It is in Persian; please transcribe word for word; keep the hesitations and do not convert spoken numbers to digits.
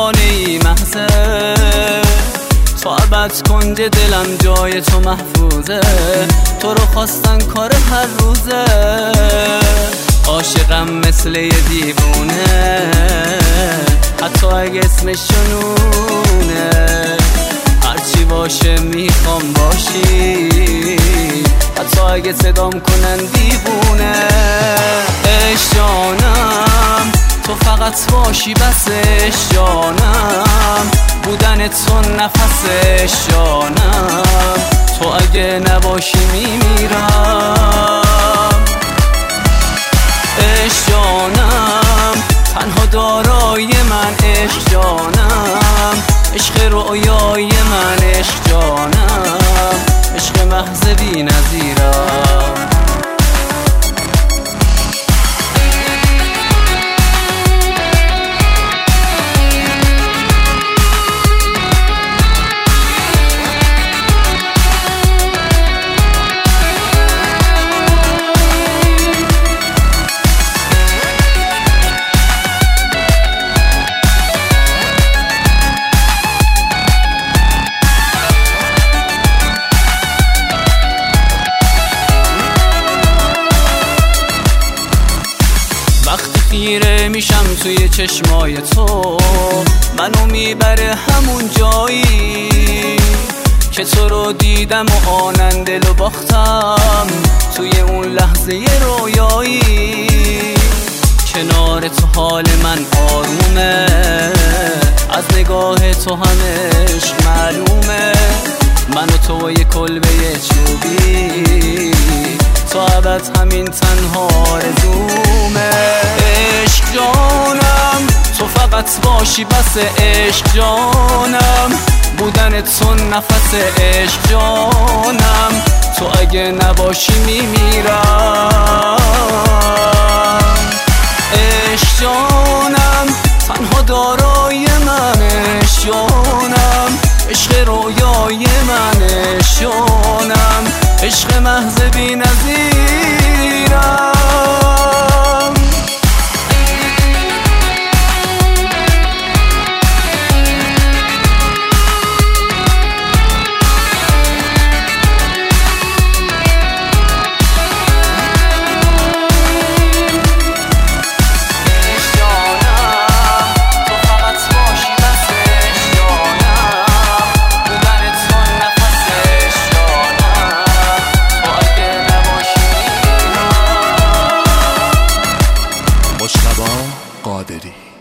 افسانه ای محضه، تو ابد کنج دلم جای تو محفوظه، تو رو خواستن کار هر روزه، عاشقم مثل یه دیوونه، حتی اگه اسمش جنونه، هرچی باشه میخوام باشی، حتی اگه صدام کنن دیوونه. عشق جانم تو فقط باشی بس، عشق جانم بودن تو نفس، عشق جانم تو اگه نباشی میمیرم. عشق جانم تنها دارای من، عشق جانم عشق رویای من، عشق جانم عشق محض بی نظیرم. خیره میشم توی چشمای تو، منو میبره همون جایی که تو رو دیدم و آنن دل و باختم، توی اون لحظه رویایی کنار تو حال من آرومه، از نگاه تو همش معلومه، من و تو یه کلبه چوبی، تو ابد همین تنها آرزومه. عشق جانم تو فقط باشی بس، عشق جانم بودن تو نفس، عشق جانم تو اگه نباشی میمیرم. عشق جانم تنها دارای من، عشق جانم عشق رویای من، عشق جانم عشق محض بی نظیرم. مجتبی قادری.